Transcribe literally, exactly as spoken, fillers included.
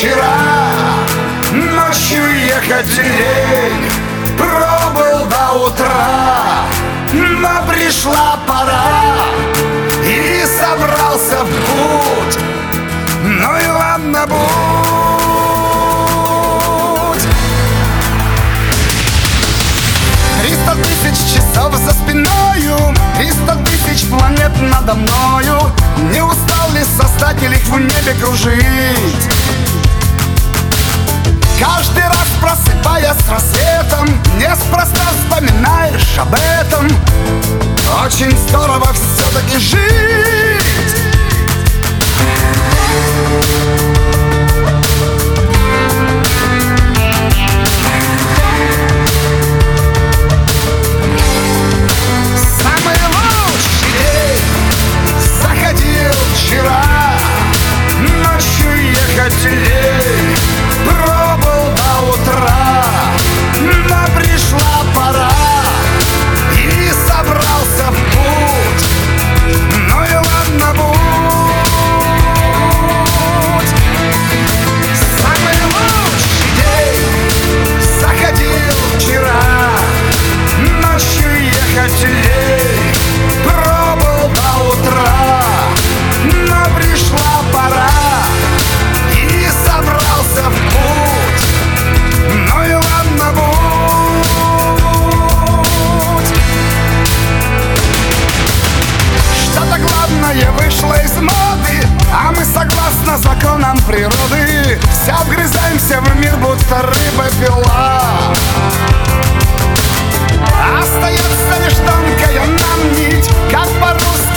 вчера, ночью ехать лень, пробыл до утра, но пришла пора, и собрался в путь. Ну и ладно, будь. Триста тысяч часов за спиною, триста тысяч планет надо мною. Не устал ли создатель их в небе кружить? Каждый раз просыпаясь с рассветом, неспроста вспоминаешь об этом. Очень здорово все-таки жить. Самый лучший день заходил вчера, ночью ехать лень, пробыл до утра, но пришла пора, и собрался в путь. Ну и ладно, будь. Самый лучший день заходил вчера, ночью ехать лень, пробыл до утра, но пришла пора, и собрался в путь. Ну и ладно, будь. Что-то главное вышло из моды, а мы согласно законам природы вся вгрызаемся в мир, будто рыба-пила. Остается лишь тонкая нам нить, как по-русски